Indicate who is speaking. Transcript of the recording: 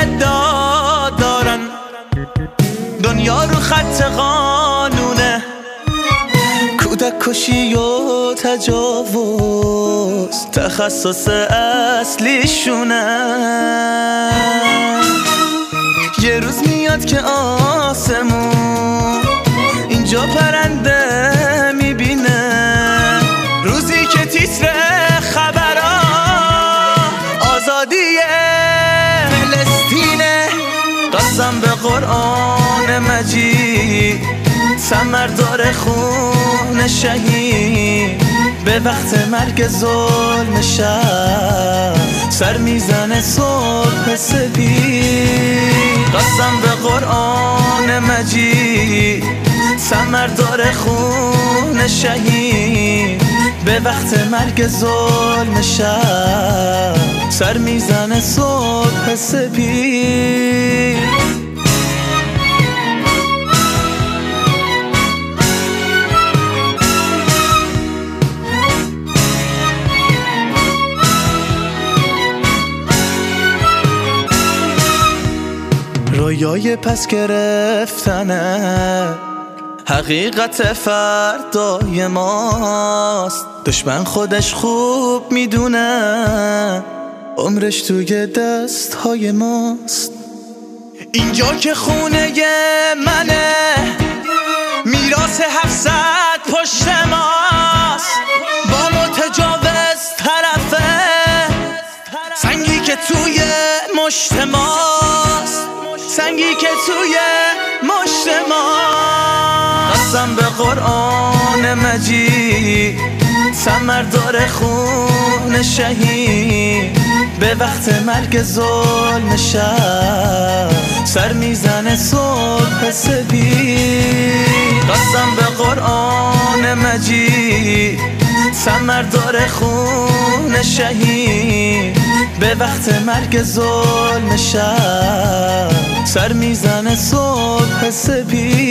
Speaker 1: ادعا دارن دنیا رو خط قانونه، کودک کشی و تجاوز تخصص اصلیشونه. یه روز میاد که آسمون اینجا پرنده میبینه، روزی که تیتر خبرها آزادی فلسطینه. قسم به قرآن مجید ثمر داره خون شهید، به وقت مرگ ظلم شب سر میزنه صبح سپید. قسم به قرآن مجید ثمر داره خون شهید، به وقت مرگ ظلم شب سر میزنه صبح سپید. رویای پس گرفتنه حقیقت فردای ماست، دشمن خودش خوب میدونه عمرش توی دستهای ماست. اینجا که خونه منه، میراث 700 پشت ماست، با متجاوز طرفه سنگی که توی مشت ماست، سنگی که توی مشت ماست. قسم به قرآن مجید ثمر داره خون شهید، به وقت مرگ ظلم شب سر میزنه صبح سپید. قسم به قرآن مجید ثمر داره خون شهید، به وقت مرگ ظلم شب سر میزنه صبح سپید.